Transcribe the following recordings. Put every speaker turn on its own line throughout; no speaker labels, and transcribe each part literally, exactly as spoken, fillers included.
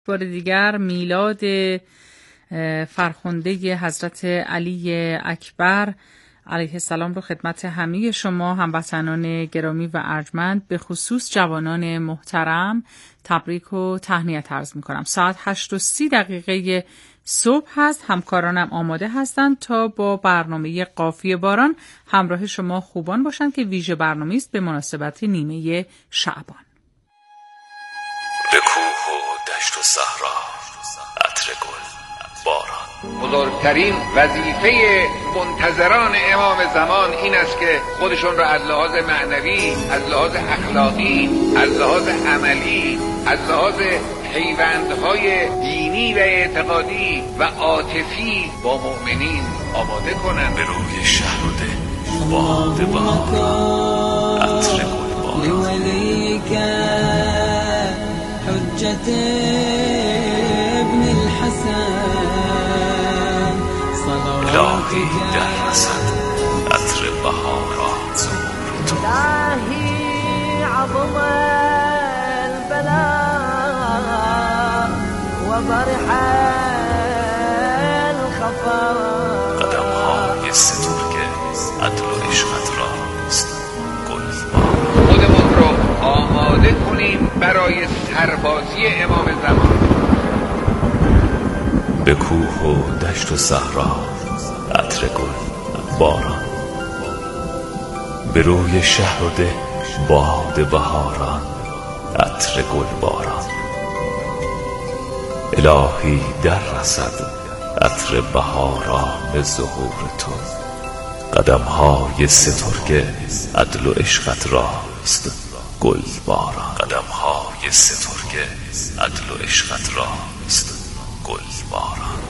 بار دیگر میلاد فرخنده حضرت علی اکبر علیه السلام رو خدمت همه شما هموطنان گرامی و ارجمند به خصوص جوانان محترم تبریک و تهنیت عرض می‌کنم. ساعت هشت و سی دقیقه صبح هست. همکارانم آماده هستند تا با برنامه قافیه باران همراه شما خوبان باشند که ویژه برنامه است به مناسبت نیمه شعبان.
به کوه و دشت و صحرا عطر گل باران.
بزرگترین وظیفه منتظران امام زمان این است که خودشون را از لحاظ معنوی، از لحاظ اخلاقی، از لحاظ عملی، از لحاظ پیوندهای دینی و اعتقادی و عاطفی با مؤمنین آماده کنند.
به روی شهر باد بهار عطر گل باران.
حجة ابن الحسن
الهی در رسد عطر بهارات ظهور تو.
الهی عظم البلاء و برح الخفا.
قدم های سترگ عدل و عشقت راست گل باران.
خودمون رو آماده کنیم برای سربازی امام زمان.
به کوه و دشت و صحرا عطر گل باران. به روی شهر و ده باد بهاران عطر گل باران. الهی در رسد عطر بهاران ظهور تو. قدم های سترگ عدل و عشقت راست گل باران. قدم های سترگ عدل و عشقت راست گل باران.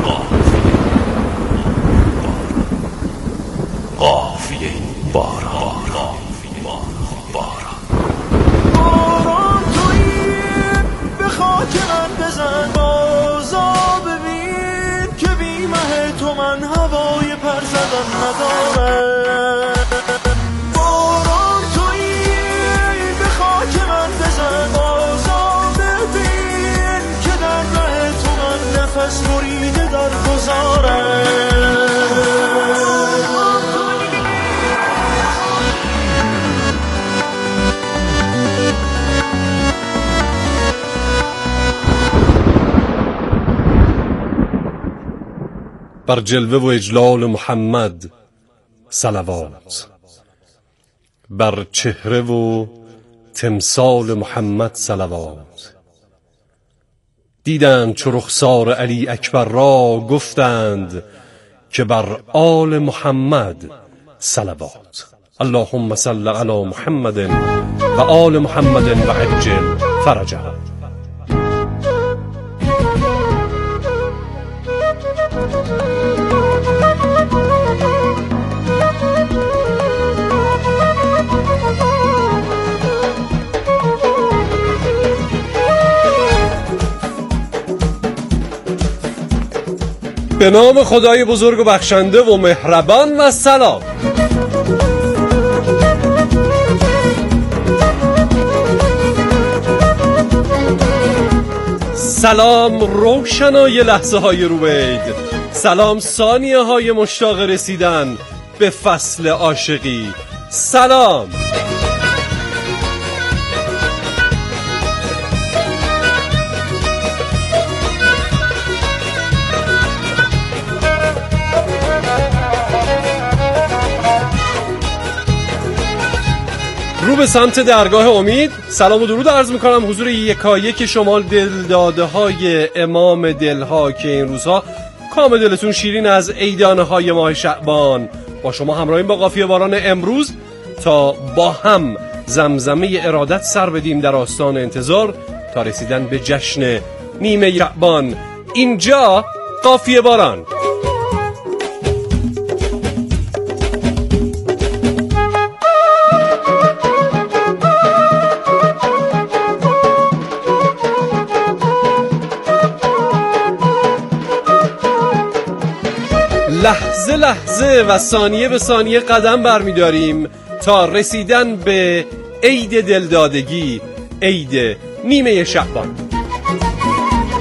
قافیه باران. باران
باران تویی به خاک من بزن، بازا ببین که بی مه تو من هوای پر زدن ندارم. باران تویی به خاک من بزن، بازا ببین که در ره تو من نفس بریده در گذارم.
بر جلوه و اجلال محمد صلوات، بر چهره و تمثال محمد صلوات. دیدند چو رخسار علی اکبر را، گفتند که بر آل محمد صلوات. اللهم صل علی محمد و آل محمد و عجل فرجهم. به نام خدای بزرگ و بخشنده و مهربان و سلام. سلام روشنای لحظه های روبید، سلام ثانیه های مشتاق رسیدن به فصل عاشقی. سلام رو به سمت درگاه امید. سلام و درود عرض میکنم حضور یکایک شما دلداده های امام دلها که این روزها کام دلتون شیرین از عیدانه های ماه شعبان. با شما همراهیم با قافیه باران امروز تا با هم زمزمه ارادت سر بدیم در آستان انتظار تا رسیدن به جشن نیمه شعبان. اینجا قافیه باران. لحظه لحظه و ثانیه به ثانیه قدم برمی‌داریم تا رسیدن به عید دلدادگی، عید نیمه شعبان.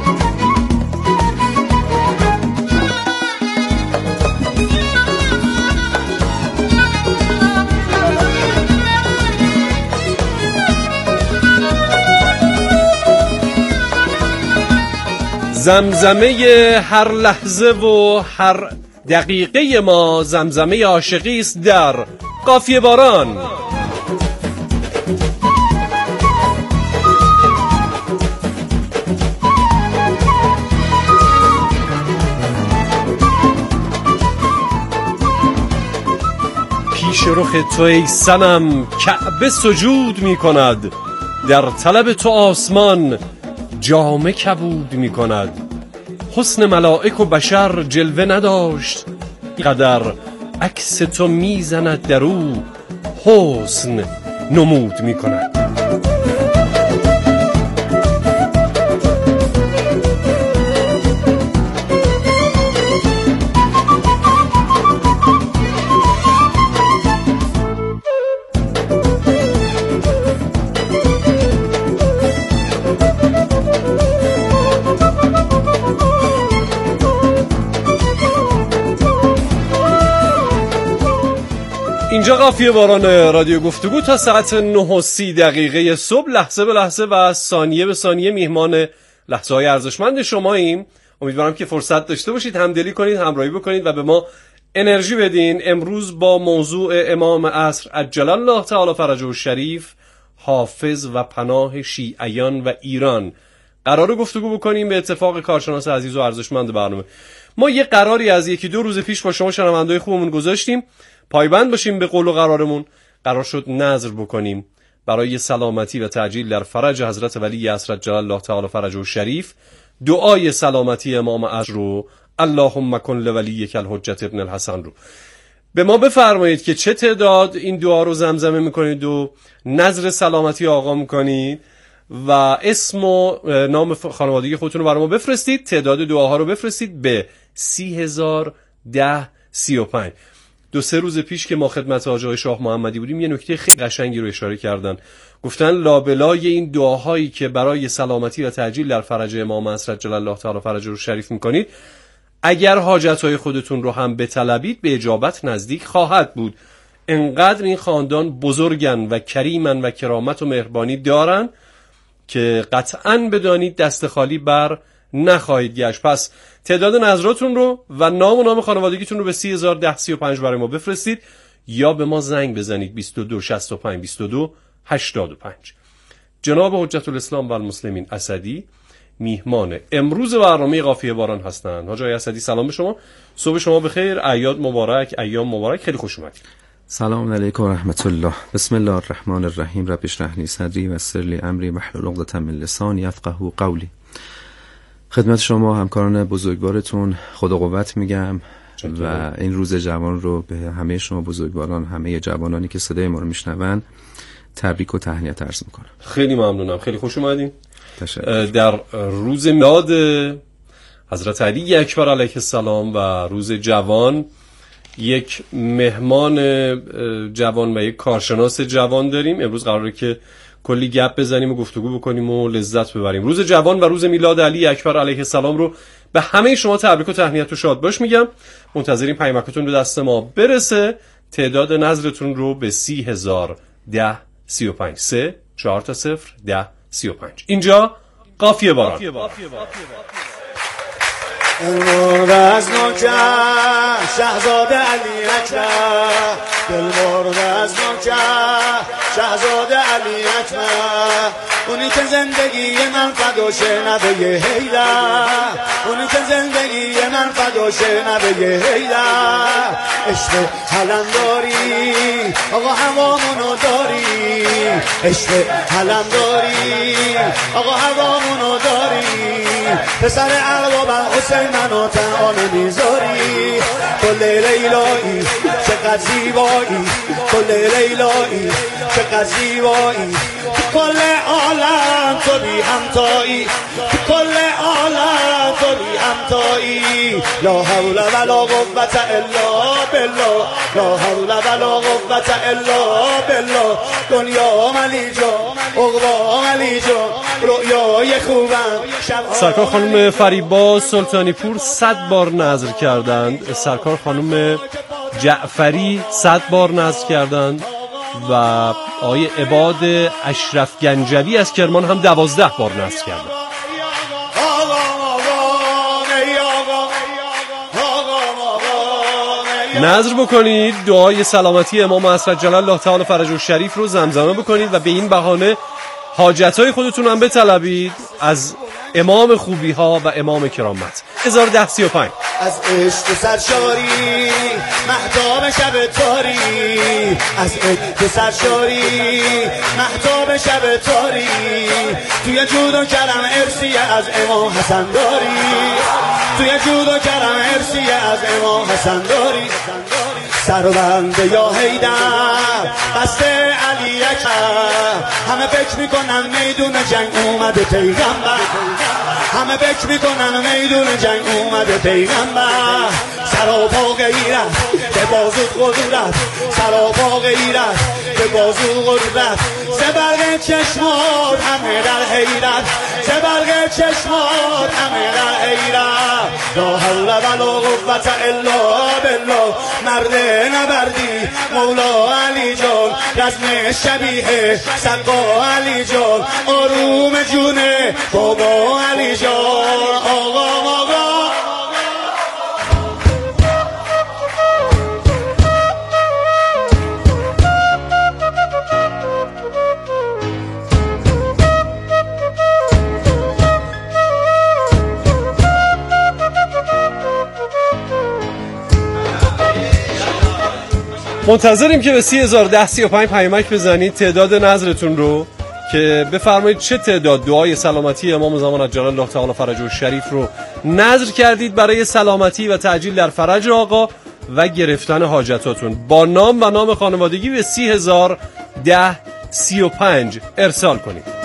زمزمه هر لحظه و هر دقیقه ما زمزمه عاشقی است در قافیه باران. پیش رخ تو ای صنم کعبه سجود می کند، در طلب تو آسمان جامه کبود می کند. حسن ملائک و بشر جلوه نداشت قدر، عکس تو می زند در او حسن نمود می کند. اینجا قافیه باران رادیو گفتگو تا ساعت نه و سی دقیقه صبح، لحظه به لحظه و ثانیه به ثانیه میهمان لحظه های ارزشمند شماییم. امیدوارم که فرصت داشته باشید، همدلی کنید، همراهی بکنید و به ما انرژی بدین. امروز با موضوع امام عصر عجل الله تعالی فرجه الشریف، حافظ و پناه شیعیان و ایران قرار گفتگو بکنیم. به اتفاق کارشناس عزیز و ارزشمند برنامه، ما یه قراری از یکی دو روز پیش با شما شنونده‌های خوبمون گذاشتیم، پایبند باشیم به قول و قرارمون. قرار شد نذر بکنیم برای سلامتی و تعجیل در فرج حضرت ولی عصر عجل الله تعالی فرجه الشریف، دعای سلامتی امام عصر رو، اللهم کن لولیک الحجة ابن الحسن رو به ما بفرمایید که چه تعداد این دعا رو زمزمه میکنید و نذر سلامتی آقا میکنید و اسم و نام خانوادگی خودتون رو برای ما بفرستید. تعداد دعاها رو بفرستید به سی هزار ده سی و پنج. دو سه روز پیش که ما خدمت آقای شاه محمدی بودیم یه نکته خیلی قشنگی رو اشاره کردن. گفتن لابلای این دعاهایی که برای سلامتی و تعجیل در فرج امام عصر عجل الله تعالی فرجه الشریف میکنید، اگر حاجتهای خودتون رو هم بطلبید به اجابت نزدیک خواهد بود. انقدر این خاندان بزرگن و کریمن و کرامت و مهربانی دارن که قطعاً بدانید دست خالی بر نخواهید گشت. پس تعداد نظراتون رو و نام و نام خانوادگیتون رو به سی هزار ده سی و پنج برای ما بفرستید یا به ما زنگ بزنید بیست و دو شصت و پنج بیست و دو هشتاد و پنج. جناب حجت الاسلام و المسلمین اسدی میهمان امروز برنامه قافیه باران هستند. حاج آقای اسدی سلام به شما، صبح شما بخیر، اعیاد مبارک، ایام مبارک، خیلی خوش اومدید.
سلام علیکم و رحمت الله. بسم الله الرحمن الرحیم. رب اشرح لی صدری و یسر لی امری واحلل عقدة من لسانی یفقهوا قولی. خدمت شما همکاران بزرگوارتون خدا قوت میگم و این روز جوان رو به همه شما بزرگواران، همه جوانانی که صدای ما رو میشنون تبریک و تهنیت عرض میکنم.
خیلی ممنونم، خیلی خوش اومدین.
تشکر.
در روز میلاد حضرت علی اکبر علیه السلام و روز جوان یک مهمان جوان و یک کارشناس جوان داریم. امروز قراره که کلی گپ بزنیم و گفتگو بکنیم و لذت ببریم. روز جوان و روز میلاد علی اکبر علیه السلام رو به همه شما تبریک و تهنیت و شاد باش میگم. منتظریم پیامکتون به دست ما برسه. تعداد نظرتون رو به سی هزار ده سی و پنج سه چهار تا صفر ده سی و پنج. اینجا قافیه باران.
دلمرد از نوکر شهزاده علی اکبر، دلمرد از نوکر شهزاده علی اکبر، اونی که زندگی من فداشه نبه حیدر، اونی که زندگی من فداشه نبه حیدر. عشق حلنداری آقا هوامونو داری، عشق حلنداری آقا هوامونو داری، پسر عقل و حسین منو تنها نمیذاری. کل لیلایی چقدر زیبایی، کل لیلایی چقدر زیبایی، کل عالم تو بی همتایی، کل عالم تو بی همتایی. لا حول ولا قوة الا بالله، لا حول ولا قوة الا بالله. دنیا ملی جان، عقبا ملی جان، رؤیای خوبم.
سرکار خانم فریبا سلطانی پور صد بار نظر کردند، سرکار خانم جعفری صد بار نظر کردند و آقای عباد اشرف گنجوی از کرمان هم دوازده بار نظر کردند. نظر بکنید دعای سلامتی امام حضرت جلال الله تعالی فرجه الشریف رو زمزمه بکنید و به این بهانه حاجتهای خودتون هم بطلبید از امام خوبی ها و امام کرامت. هزار و ده سی و پنج.
از عشق سرشاری مهتاب شب تاری، از عشق سرشاری مهتاب شب تاری، توی جود و کرم ارسی از امام حسن داری، توی جود و کرم ارسی از امام حسن داری. سربند یا حیدر بسته علی اکبر، همه فکر میکنن میدون جنگ اومده پیغمبر، همه فکر میکنن میدون جنگ اومده پیغمبر. سراپا غیرت به بازو قدرت، سراپا غیرت به بازو قدرت، زبرق چشمات همه در حیرت، زبرق چشمات همه در حیرت. لا حول ولا قوة الا بالله، مرد نبردی مولا علی جان، رزم شبیه سقا علی جان، آروم جونه بابا علی جان. آقا آقا
منتظریم که به سی هزار و ده سی و پنج پیامک بزنید تعداد نظرتون رو که بفرمایید چه تعداد دعای سلامتی امام زمان عجل الله تعالی فرجه الشریف رو نظر کردید برای سلامتی و تعجیل در فرج آقا و گرفتن حاجتاتون. با نام و نام خانوادگی به سی هزار و ده سی و پنج ارسال کنید.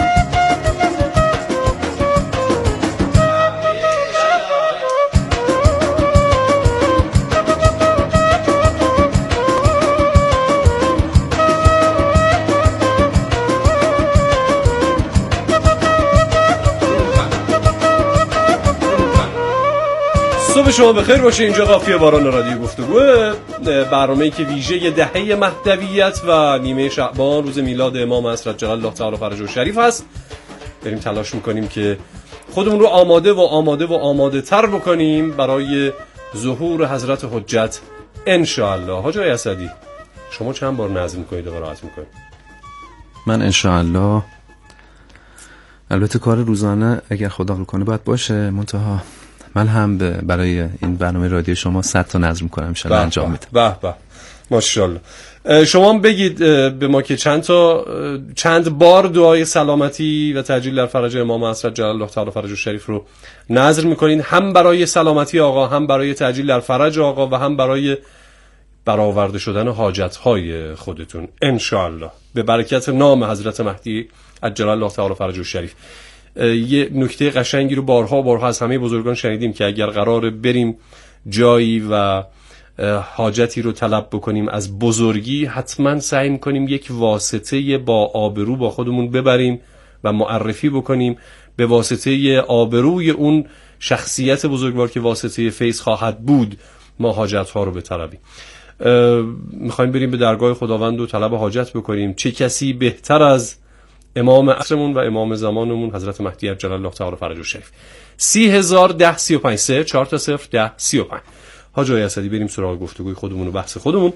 صبح شما بخیر باشه. اینجا قافیه باران رادیو گفتگوه، برنامه‌ای که ویژه دهه مهدویت و نیمه شعبان روز میلاد امام حضرت جلال الله تعالی فرجه الشریف هست. داریم تلاش میکنیم که خودمون رو آماده و آماده و آماده تر بکنیم برای ظهور حضرت حجت انشاءالله. حاج آقای اسدی شما چند بار نظم میکنید و قرائت میکنید؟
من انشاءالله البته کار روزانه اگر خدا کنه باید باشه، منتها من هم برای این برنامه رادیو شما صد تا نظم میکنم انشاءالله انجام میدم.
به به ماشاءالله. شما هم بگید به ما که چند تا چند بار دعای سلامتی و تعجیل در فرج امام حضرت جلال الله تعالی فرجه الشریف رو نظر میکنین، هم برای سلامتی آقا، هم برای تعجیل در فرج آقا و هم برای برآورده شدن حاجت‌های خودتون انشاءالله به برکت نام حضرت مهدی عجل الله تعالی فرجه الشریف. یه نکته قشنگی رو بارها بارها از همه بزرگان شنیدیم که اگر قراره بریم جایی و حاجتی رو طلب بکنیم از بزرگی، حتما سعی می‌کنیم یک واسطه با آبرو با خودمون ببریم و معرفی بکنیم، به واسطه آبروی اون شخصیت بزرگوار که واسطه فیض خواهد بود ما حاجت‌ها رو بطلبیم. می‌خوایم بریم به درگاه خداوند و طلب حاجت بکنیم. چه کسی بهتر از امام عصرمون و امام زمانمون حضرت مهدی عجل الله تعالی فرجه الشریف. سی هزار و ده سی و پنج سه چهار تا صفر ده سی و پنج. حاج آقای اسدی بریم سراغ گفتگوی خودمون و بحث خودمون.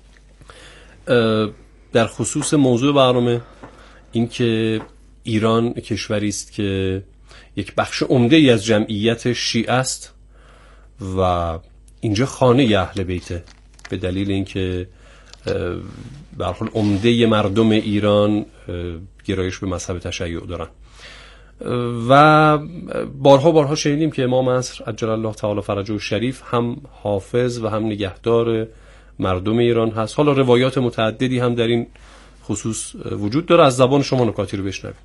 در خصوص موضوع برنامه این که ایران کشوری است که یک بخش عمده ای از جمعیت شیعه است و اینجا خانه اهل بیته، به دلیل اینکه به هر حال عمده مردم ایران گرایش به مذهب تشیع دارن و بارها بارها شنیدیم که امام عصر عجل الله تعالی فرجه الشریف هم حافظ و هم نگهدار مردم ایران هست. حالا روایات متعددی هم در این خصوص وجود داره. از زبان شما نکاتی رو بشنویم.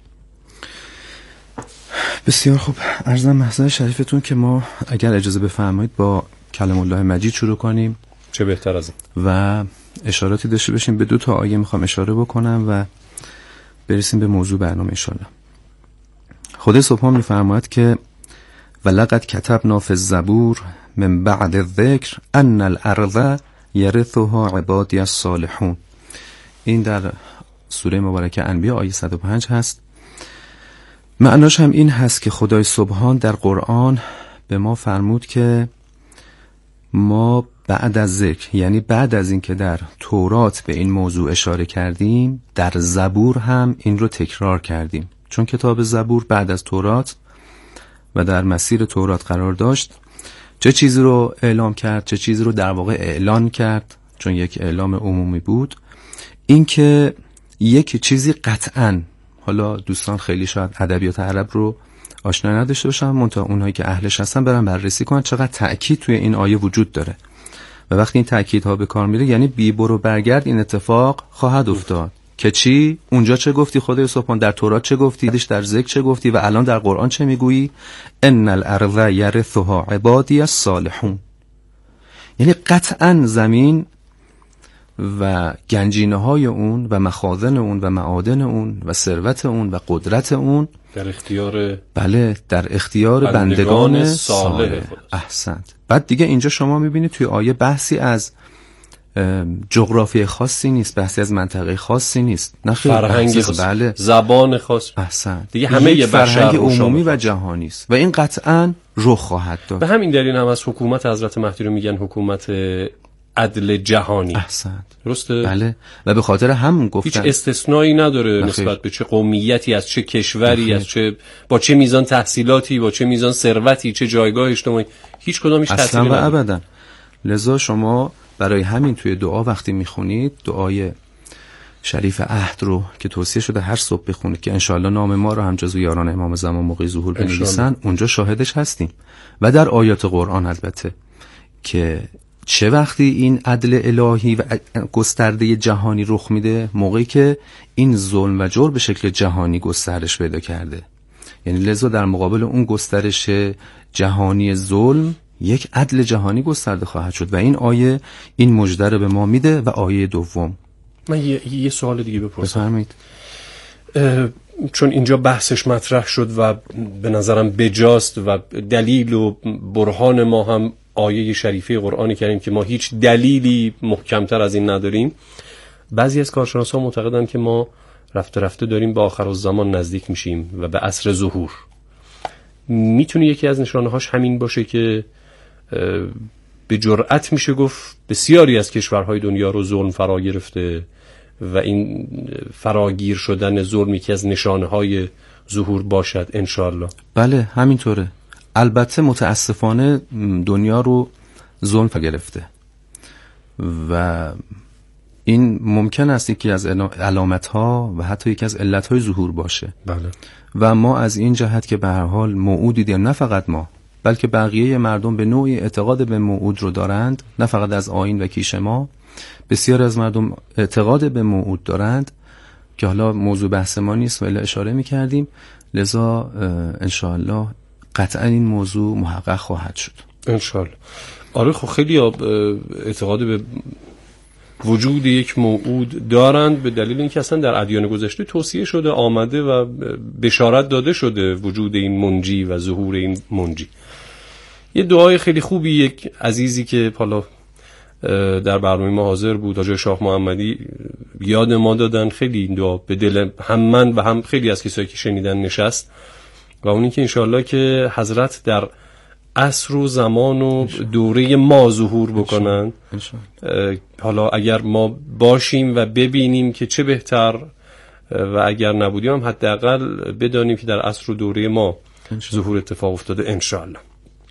بسیار خوب. عرضم محضر شریفتون که ما اگر اجازه بفرمایید با کلام الله مجید شروع کنیم.
چه بهتر از این. و
اشاراتی داشته باشیم. به دو تا آیه میخوام اشاره بکنم و برسیم به موضوع برنامه انشاءالله. خدا سبحان میفرماید که ولقد کتبنا فی الزبور من بعد الذکر ان الارض یرثها عبادی الصالحون. این در سوره مبارکه انبیاء آیه صد و پنج هست. معناش هم این هست که خدای سبحان در قرآن به ما فرمود که ما بعد از ذکر، یعنی بعد از این که در تورات به این موضوع اشاره کردیم، در زبور هم این رو تکرار کردیم، چون کتاب زبور بعد از تورات و در مسیر تورات قرار داشت. چه چیزی رو اعلام کرد؟ چه چیزی رو در واقع اعلان کرد؟ چون یک اعلام عمومی بود. این که یک چیزی قطعاً، حالا دوستان خیلی شاید ادبیات عرب رو آشنا نداشته باشن، منتها اونهایی که اهلش هستن برن بررسی کنن چقدر تأکید توی این آیه وجود داره. و وقتی این تأکیدها به کار میره، یعنی بی برو برگرد این اتفاق خواهد افتاد. که چی؟ اونجا چه گفتی خدای سبحان؟ در تورات چه گفتی؟ در ذکر چه گفتی؟ و الان در قرآن چه میگویی؟ ان الارض یرثها عبادی الصالحون. یعنی قطعا زمین و گنجینه های اون و مخازن اون و معادن اون و ثروت اون و قدرت اون
در اختیار
بله در اختیار بندگان, بندگان صالح. احسنت. بعد دیگه اینجا شما میبینید توی آیه بحثی از جغرافی خاصی نیست، بحثی از منطقه خاصی نیست، نه
فرهنگ خاص، بله زبان خاص،
احسنت،
دیگه همه یه
فرهنگ عمومی و جهانی است و این قطعاً رخ خواهد داد.
به همین دلیل هم از حکومت حضرت مهدی رو میگن حکومت عدل جهانی.
احسنت،
درسته؟
بله. و به خاطر همون گفتن
هیچ استثنایی نداره نخیر. نسبت به چه قومیتی، از چه کشوری، نخیر. از چه با چه میزان تحصیلاتی، با چه میزان ثروتی، چه جایگاه اجتماعی، هیچ کدام هیچ تأثیری نداره.
اصلا و ابدا. لذا شما برای همین توی دعا وقتی میخونید دعای شریف عهد رو که توصیه شده هر صبح بخونید که انشاءالله نام ما رو هم جزو یاران امام زمان موقع ظهور بنویسن، اونجا شاهدش هستیم. و در آیات قرآن البته که چه وقتی این عدل الهی و گسترده جهانی رخ میده؟ موقعی که این ظلم و جور به شکل جهانی گسترش پیدا کرده. یعنی لذا در مقابل اون گسترش جهانی ظلم یک عدل جهانی گسترده خواهد شد و این آیه این مژده رو به ما میده. و آیه دوم،
من یه, یه سوال دیگه بپرسم.
بفرمایید.
چون اینجا بحثش مطرح شد و به نظرم بجاست و دلیل و برهان ما هم آیه شریفه قرآنی کریم که ما هیچ دلیلی محکمتر از این نداریم. بعضی از کارشناسان معتقدن که ما رفته رفته داریم به آخر الزمان نزدیک میشیم و به عصر ظهور. میتونه یکی از نشانه‌هاش همین باشه که به جرأت میشه گفت بسیاری از کشورهای دنیا رو ظلم فرا گرفته و این فراگیر شدن ظلم یکی از نشانه‌های ظهور باشد انشالله.
بله همینطوره. البته متاسفانه دنیا رو ظلم فرا گرفته و این ممکن است یکی از علامت‌ها و حتی یکی از علت‌های ظهور باشه.
بله.
و ما از این جهت که به هر حال موعودی داریم، نه فقط ما بلکه بقیه مردم به نوعی اعتقاد به موعود رو دارند، نه فقط از آیین و کیش ما، بسیار از مردم اعتقاد به موعود دارند که حالا موضوع بحث ما نیست ولی اشاره می‌کردیم. لذا انشاءالله قطعا این موضوع محقق خواهد شد
انشاءالله. آره خب خیلی اعتقاد به وجود یک موعود دارند به دلیل اینکه اصلا در ادیان گذشته توصیه شده، آمده و بشارت داده شده وجود این منجی و ظهور این منجی. یه دعای خیلی خوبی یک عزیزی که حالا در برنامه ما حاضر بود، حاج شاه محمدی، یاد ما دادن. خیلی این دعا به دل هم من و هم خیلی از کسایی که شنیدن نشست و اونی که انشالله که حضرت در عصر و زمان و دوره ما ظهور بکنن. حالا اگر ما باشیم و ببینیم که چه بهتر و اگر نبودیم هم حداقل بدانیم که در عصر و دوره ما ظهور اتفاق افتاده انشالله.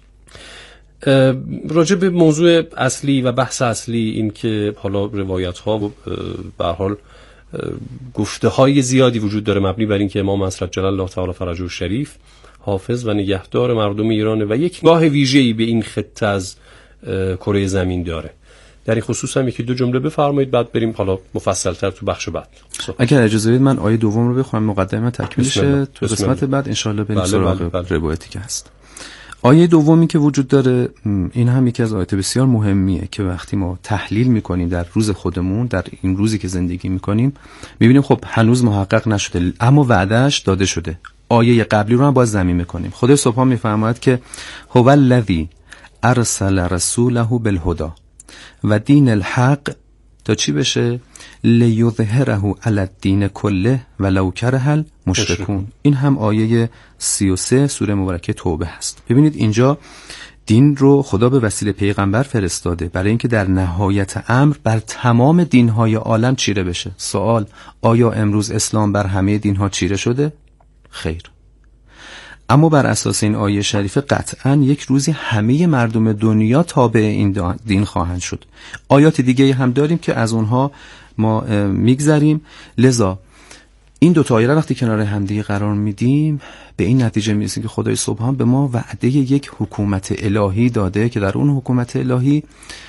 راجع به موضوع اصلی و بحث اصلی این که حالا روایت ها و به هر حال گفته های زیادی وجود داره مبنی بر این که امام حضرت جلال الله تعالی فرجه الشریف حافظ و نگهدار مردم ایرانه و یک نگاه ویژه‌ای به این خطه از کره زمین داره. در این خصوص هم یکی دو جمله بفرمایید بعد بریم حالا مفصل‌تر تو بخش بعد.
اگر اجازه بدید من آیه دوم رو بخونم، مقدمه تکمیل شه، تو قسمت بعد انشالله بریم سراغ روایتی که هست. آیه دومی که وجود داره این هم یکی از آیات بسیار مهمیه که وقتی ما تحلیل میکنیم در روز خودمون، در این روزی که زندگی میکنیم، میبینیم خب هنوز محقق نشده اما وعدهش داده شده. آیه قبلی رو هم باز زمین میکنیم. خدای سبحان میفرماید که هو الذی ارسل رسوله بالهدی و دین الحق تا چی بشه؟ لیظهره علی الدین کله ولو کره المشرکون. این هم آیه سی و سه سوره مبارکه توبه هست. ببینید اینجا دین رو خدا به وسیله پیغمبر فرستاده برای اینکه در نهایت امر بر تمام دینهای عالم چیره بشه. سوال: آیا امروز اسلام بر همه دینها چیره شده؟ خیر. اما بر اساس این آیه شریفه قطعاً یک روزی همه مردم دنیا تابع این دین خواهند شد. آیات دیگه هم داریم که از اونها ما میگذریم. لذا این دو تا آیه وقتی کنار همدیگه قرار میدیم به این نتیجه میرسیم که خدای سبحان به ما وعده یک حکومت الهی داده که در اون حکومت الهی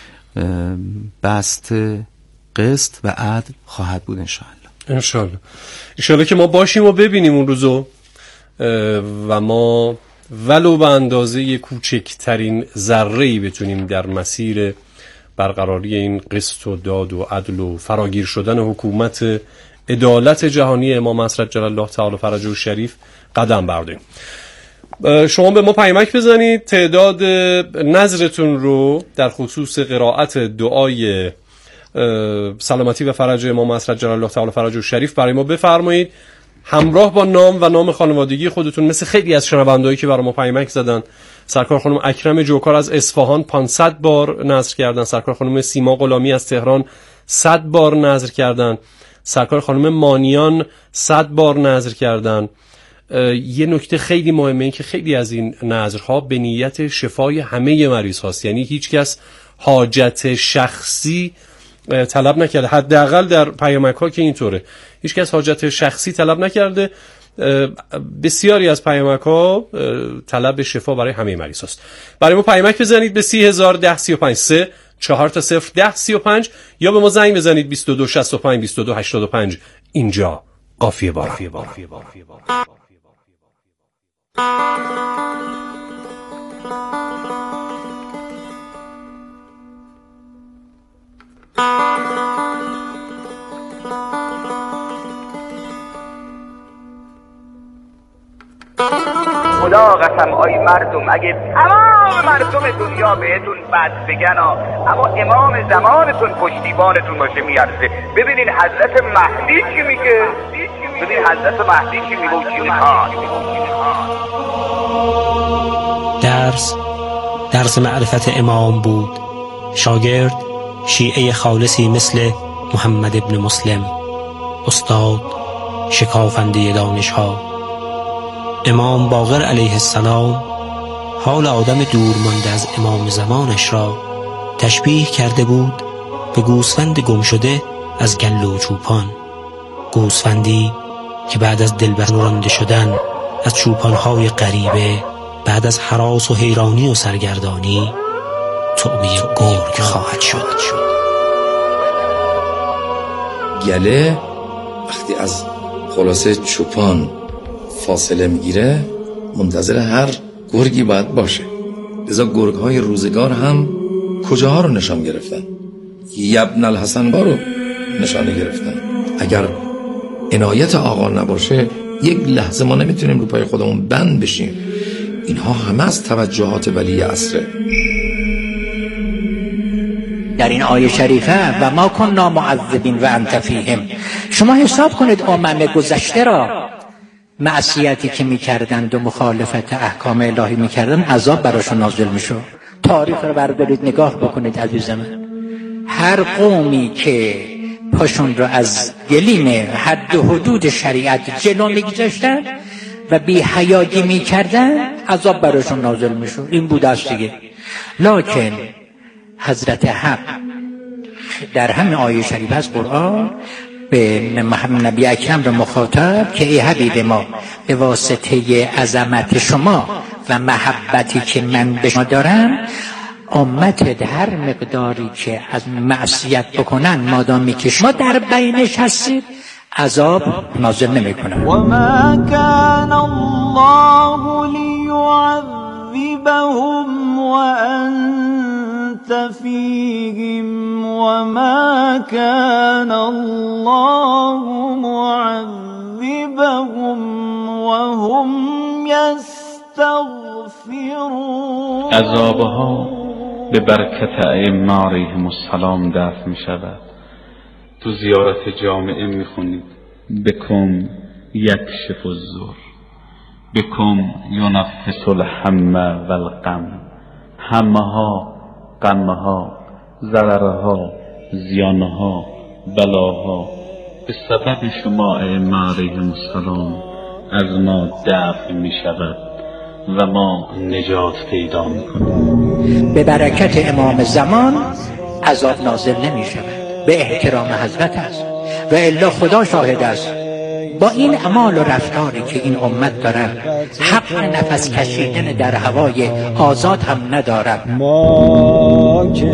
بست قسط و عدل خواهد بود انشاءالله.
انشاءالله انشاءالله که ما باشیم و ببینیم اون روزو و ما ولو به اندازه کوچکترین ذره‌ای بتونیم در مسیر برقراری این قسط و داد و عدل و فراگیر شدن حکومت عدالت جهانی امام حضرت جل الله تعالی فرجه الشریف قدم برداریم. شما به ما پیامک بزنید، تعداد نظرتون رو در خصوص قرائت دعای سلامتی و فرج امام حضرت جل الله تعالی فرجه الشریف برای ما بفرمایید، همراه با نام و نام خانوادگی خودتون، مثل خیلی از شنوندهایی که برای ما پیامک زدن. سرکار خانم اکرم جوکار از اصفهان پانصد بار نظر کردن، سرکار خانم سیما غلامی از تهران صد بار نظر کردن، سرکار خانم مانیان صد بار نظر کردن. یه نکته خیلی مهمه این که خیلی از این نظرها به نیت شفای همه مریض هاست، یعنی هیچ کس حاجت شخصی طلب نکرده، حداقل در پیامک ها که اینطوره، هیچ کس حاجت شخصی طلب نکرده. بسیاری از پیامک ها طلب شفا برای همه مریض هاست. برای ما پیامک بزنید به سی هزار ده سی و پنج سه چهار تا صفر ده سی و پنج یا به ما زنگ بزنید بیست و دو شصت و پنج بیست و دو هشتاد و پنج. اینجا قافیه باران.
خدا قسم آی مردم اگه تمام مردم دنیا بهتون بد بگن اما امام زمانتون پشتیبانتون باشه میارزه. ببینین حضرت مهدی چی میگه، ببین حضرت مهدی چی میگه و چی میخواد.
درس درس معرفت امام بود. شاگرد شیعه خالصی مثل محمد ابن مسلم، استاد شکافنده دانش ها. امام باقر علیه السلام حال آدم دور مانده از امام زمانش را تشبیه کرده بود به گوسفند گم شده از گله و چوپان، گوسفندی که بعد از دلبر رانده شدن از چوپانهای غریبه، بعد از هراس و حیرانی و سرگردانی طعمه گرگ خواهد شد.
گله وقتی از خلاصه چوپان فاصله میگیره منتظر هر گرگی باید باشه. لذا گرگ های روزگار هم کجاها رو نشان گرفتن؟ یبن الحسن با رو نشانه گرفتن. اگر عنایت آقا نباشه یک لحظه ما نمیتونیم رو پای خودمون بند بشیم. اینها همه از توجهات ولی عصره.
در این آیه شریفه و ما کننا معذبین و انت فیهم، شما حساب کنید امم گذشته را معصیتی که میکردند و مخالفت احکام الهی میکردند عذاب براشون نازل میشد. تاریخ رو بردارید نگاه بکنید عزیز من، هر قومی که پاشون رو از گلیم حد و حدود شریعت جلو میگذاشتن و بی حیایی میکردن عذاب براشون نازل میشد. این بود است دیگه. لکن حضرت حق در همین آیه شریف از قرآن به محمد نبی اکرم رو مخاطب که ای حبیب ما، به واسطه عظمت شما و محبتی که من به شما دارم، امتت هر مقداری که از معصیت بکنن مادامی که شما در بینش هستید عذاب نازل نمی کنن.
و ما کان الله لیعذبهم و انت فیهم و ما کان الله معذبهم و هم یستغفرون.
عذابها به برکت ائمه علیهم السلام دفع می شود. تو زیارت جامعه می خونید بکم یکشف الضر، بکم ینفس الهم و الغم. همه ها، غمه ها، ضرره ها، زیانه ها، بلاها به سبب شما ائمه علیهم السلام از ما دفع می شود و ما نجات پیدا می کنیم.
به برکت امام زمان عذاب نازل نمی شود، به احترام حضرت است و الا خدا شاهد است با این اعمال و رفتاری که این امت دارد حق نفس کشیدن در هوای آزاد هم ندارد.
ما که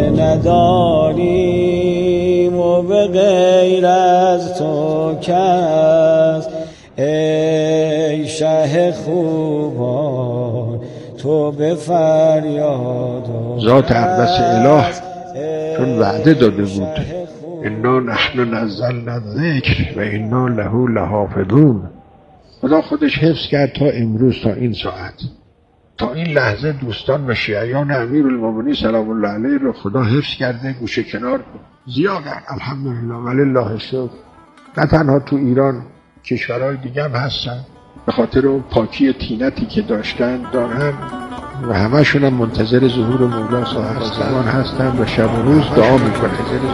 نداریم و به غیر از تو کس، ای شه خوبان تو به فریاد
ذات اقدس اله چون وعده داده بود انا نحن نزلنا الذکر و انا له لحافظون، خدا خودش حفظ کرد تا امروز، تا این ساعت، تا این لحظه دوستان و شیعیان امیرالمومنین سلام الله علیه رو خدا حفظ کرده، گوشه کنار زیادن الحمدلله ولله الشکر. نه تنها تو ایران، کشورهای دیگه هم هستن به خاطر اون پاکی طینتی که داشتن دارن و همشون هم منتظر ظهور مولا صاحب زمان هستن و شب و روز دعا میکنن.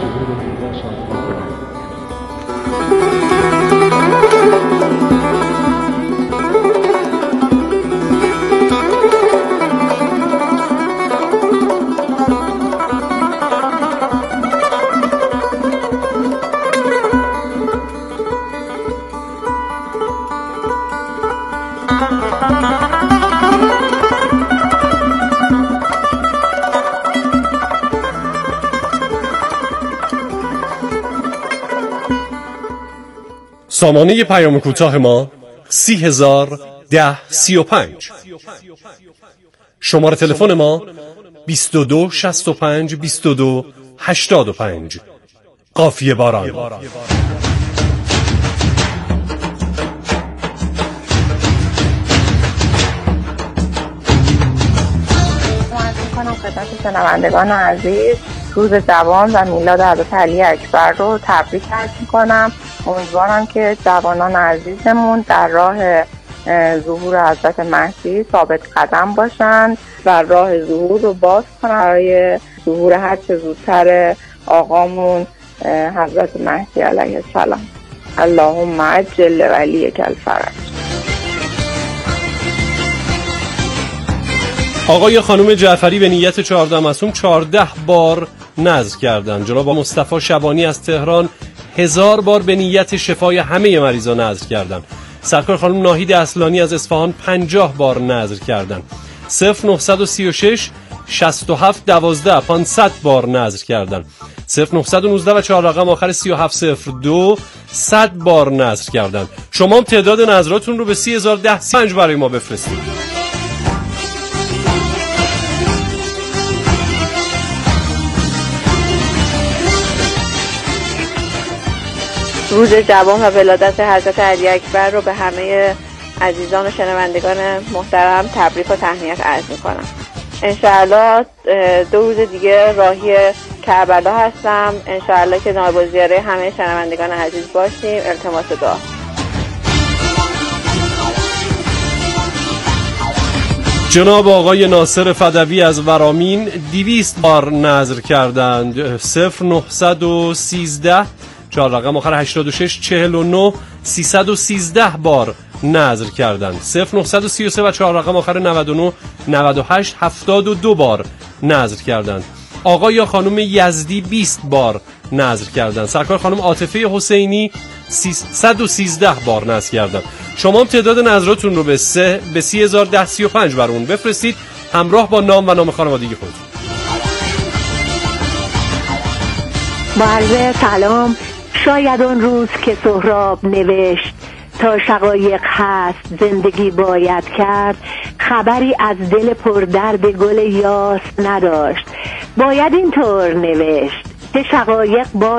سامانه پیام کوتاه ما سی هزار ده سی و پنج. شماره تلفن ما بیست و دو شصت و پنج بیست و دو هشتاد و پنج. قافیه باران.
میکنم خدمت شنوندگان عزیز روز جوان و میلاد حضرت علی اکبر رو تبریک عرض میکنم. امیدوارم که جوانان عزیزمون در راه ظهور حضرت مهدی ثابت قدم باشند و راه ظهور رو باز کنن برای ظهور هر چه زودتر آقامون حضرت مهدی علیه السلام. اللهم عجل ولیک الفرج.
آقای خانم جعفری به نیت چهارده معصوم چهارده بار نذر کردند. جناب مصطفی شبانی از تهران هزار بار به نیت شفای همه مریضان نذر کردند. سرکار خانم ناهید اصلانی از اصفهان پنجاه بار نذر کردند. صفر نه سه شش شصت و هفت دوازده پانصد بار نذر کردند. صفر نه یک نه و چهار رقم آخر سی و هفت صفر دو صد بار نذر کردند. شما هم تعداد نذراتون رو به سی هزار ده سی و پنج برای ما بفرستید.
روز جوان و ولادت حضرت علی اکبر رو به همه عزیزان و شنوندگان محترم تبریک و تهنیت عرض میکنم. انشاءالله دو روز دیگه راهی کربلا هستم. انشاءالله که نایب الزیاره همه شنوندگان عزیز باشیم. التماس دعا.
جناب آقای ناصر فدوی از ورامین دویست بار نذر کردند. صفر نه یک سه چهار رقم آخر هشتاد و شش چهل و نه سیصد و سیزده بار نذر کردند. صفر نه سه سه و چهار رقم آخر نود و نه نود و هشت هفتاد و دو بار نذر کردند. آقا یا خانم یزدی بیست بار نذر کردند. سرکار خانم عاطفه حسینی صد و سیزده بار نذر کردند. شما هم تعداد نذراتون رو به سه به سی هزار ده سی و پنج برامون بفرستید همراه با نام و نام خانوادگی خودتون.
با عرض سلام. شاید اون روز که سهراب نوشت تا شقایق هست زندگی باید کرد خبری از دل پردرد گل یاس نداشت. باید اینطور نوشت که شقایق با